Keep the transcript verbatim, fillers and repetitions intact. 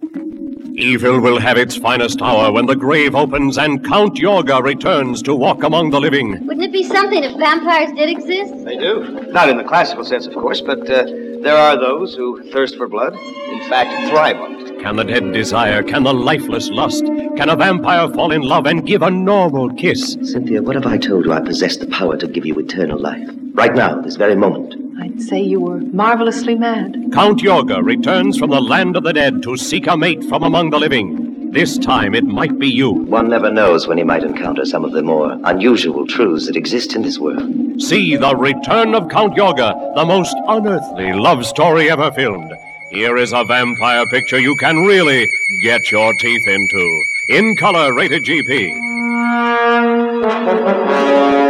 Evil will have its finest hour when the grave opens and Count Yorga returns to walk among the living. Wouldn't it be something if vampires did exist? They do. Not in the classical sense, of course, but uh, there are those who thirst for blood. In fact, thrive on it. Can the dead desire? Can the lifeless lust? Can a vampire fall in love and give a normal kiss? Cynthia, what if I told you I possess the power to give you eternal life? Right now, this very moment. I'd say you were marvelously mad. Count Yorga returns from the land of the dead to seek a mate from among the living. This time it might be you. One never knows when he might encounter some of the more unusual truths that exist in this world. See The Return of Count Yorga, the most unearthly love story ever filmed. Here is a vampire picture you can really get your teeth into. In color, rated G P.